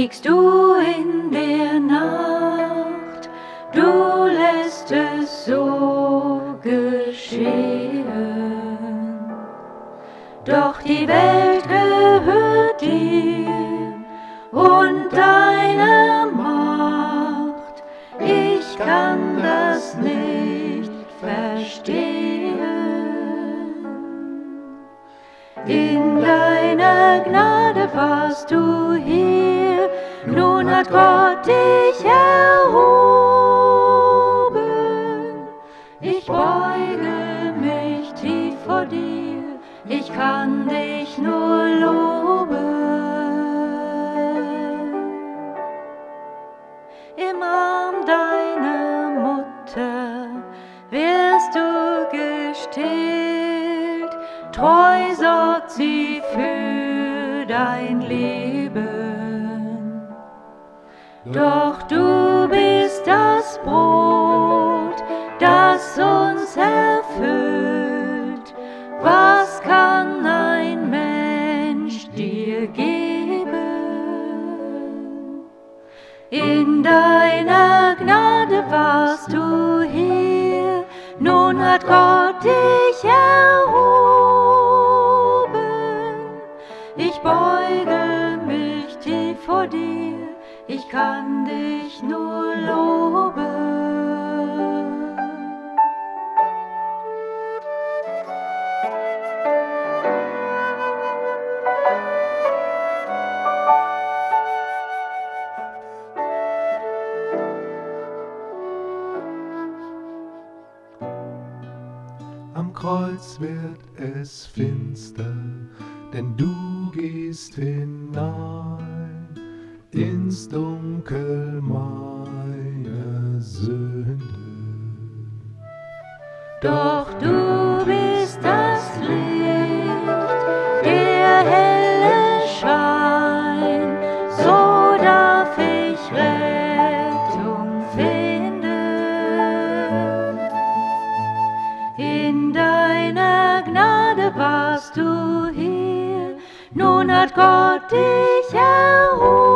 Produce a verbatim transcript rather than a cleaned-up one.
liegst du in der Nacht, du lässt es so geschehen. Doch die Welt gehört dir und deiner Macht, ich kann das nicht verstehen. In deiner Gnade warst du hier, nun hat Gott dich erhoben. Ich beuge mich tief vor dir, ich kann dich nur loben. Im Arm deiner Mutter wirst du gestillt, treu sorgt sie für dein Leben. Doch du bist das Brot, das uns erfüllt. Was kann ein Mensch dir geben? In deiner Gnade warst du hier, nun hat Gott dich erhoben. Ich beuge mich tief vor dir, ich kann dich nur loben. Am Kreuz wird es finster, denn du gehst hinein ins Dunkel meiner Sünde. Doch du bist das Licht, der helle Schein, so darf ich Rettung finden. In deiner Gnade warst du hier, nun hat Gott dich erhoben.